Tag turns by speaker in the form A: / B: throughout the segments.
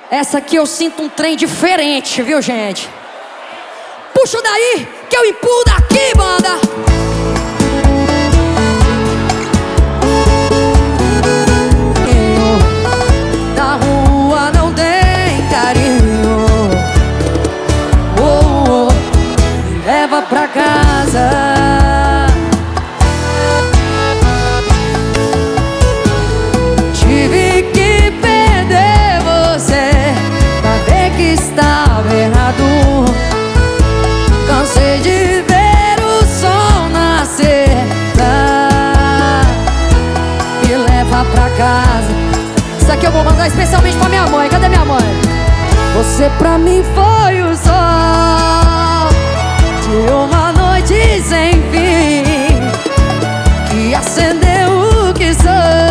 A: Essa aqui eu sinto um trem diferente, viu, gente? Puxa daí, que eu empurro daqui, banda! Da rua não tem carinho. Oh, oh, me leva pra casa. Cansei de ver o sol nascer. Me leva pra casa. Isso aqui eu vou mandar especialmente pra minha mãe. Cadê minha mãe? Você pra mim foi o sol de uma noite sem fim, que acendeu o que sou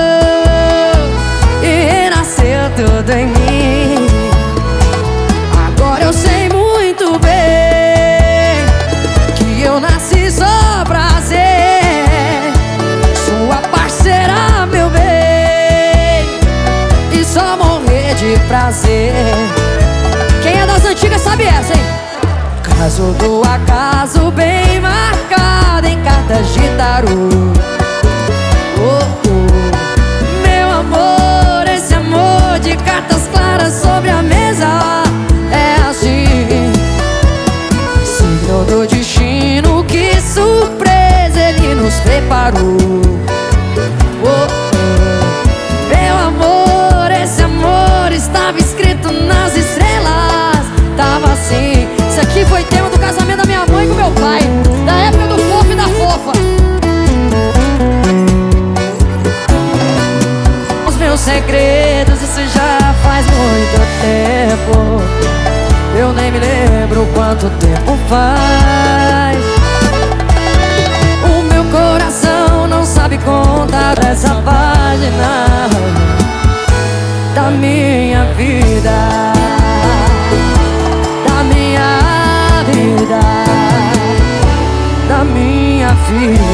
A: e renasceu tudo em mim. Agora eu sei muito bem que eu nasci só pra ser sua parceira, meu bem, e só morrer de prazer. Quem é das antigas sabe essa, hein? Caso do acaso bem marcado em cartas de tarô. Oh, oh, meu amor, esse amor de cartas claras sobre a mesa é assim, signo do destino, que surpresa ele nos preparou. Oh, oh, meu amor, esse amor estava escrito nas estrelas. Tava assim. Isso aqui foi tema do casamento da minha mãe com meu pai, da época do fofo e da fofa. Os meus segredos, isso já faz muito tempo. Eu nem me lembro quanto tempo faz. O meu coração não sabe contar essa página da minha vida, da minha vida, da minha vida.